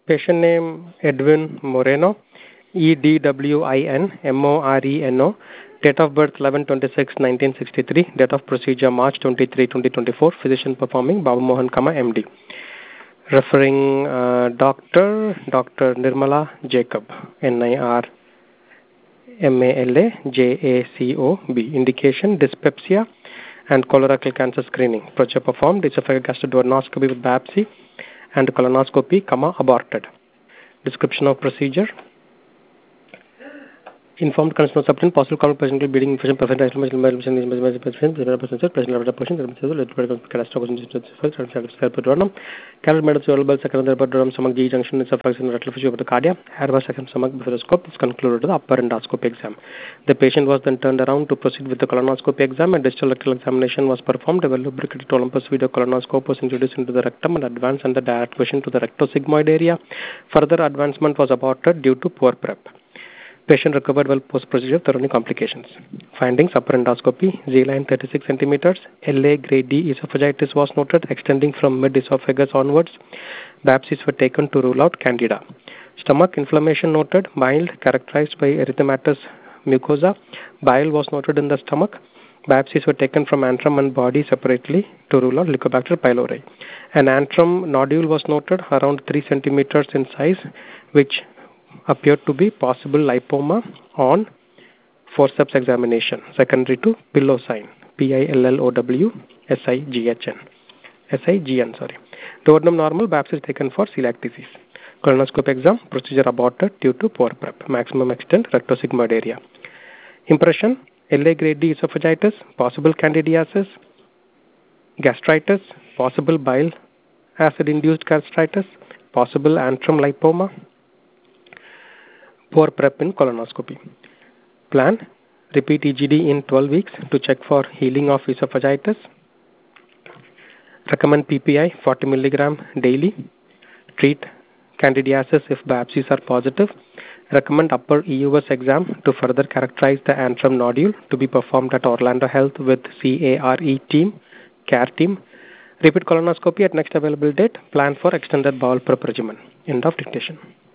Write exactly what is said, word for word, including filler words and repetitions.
Patient name Edwin Moreno, E D W I N M O R E N O. Date of birth eleven twenty-six nineteen sixty-three. Date of procedure March twenty-third twenty twenty-four. Physician performing Babu Mohan Kama M D. Referring uh, doctor Doctor Nirmala Jacob, N I R M A L A J A C O B. Indication dyspepsia and colorectal cancer screening. Procedure performed esophageal gastroduodenoscopy with biopsy and colonoscopy, comma, aborted. Description of procedure. Informed consent of substance, possible common patient bleeding, infection, perfect inflammation, stomach, G junction, esophagus, and rectal tissue of the cardia, hair was second stomach bifuroscope. This concluded the upper endoscopy exam. The patient was then turned around to proceed with the colonoscopy exam, and distal rectal examination was performed. A lubricated Olympus video colonoscope was introduced into the rectum and advanced under direct vision to the rectosigmoid area. Further advancement was aborted due to poor prep. Patient recovered well post-procedure without any complications. Findings: upper endoscopy, Z-line thirty-six centimeters, L A grade D esophagitis was noted extending from mid-esophagus onwards. Biopsies were taken to rule out candida. Stomach inflammation noted, mild, characterized by erythematous mucosa. Bile was noted in the stomach. Biopsies were taken from antrum and body separately to rule out Helicobacter pylori. An antrum nodule was noted around three centimeters in size, which appeared to be possible lipoma on forceps examination, secondary to pillow sign, P I L L O W S I G H N. S I G N, sorry. Duodenum normal, biopsy taken for celiac disease. Colonoscope exam, procedure aborted due to poor prep. Maximum extent, rectosigmoid area. Impression, L A grade D esophagitis, possible candidiasis, gastritis, possible bile acid-induced gastritis, possible antrum lipoma, poor prep in colonoscopy. Plan: repeat E G D in twelve weeks to check for healing of esophagitis. Recommend P P I forty milligram daily. Treat candidiasis if biopsies are positive. Recommend upper E U S exam to further characterize the antrum nodule to be performed at Orlando Health with C A R E team, care team. Repeat colonoscopy at next available date. Plan for extended bowel prep regimen. End of dictation.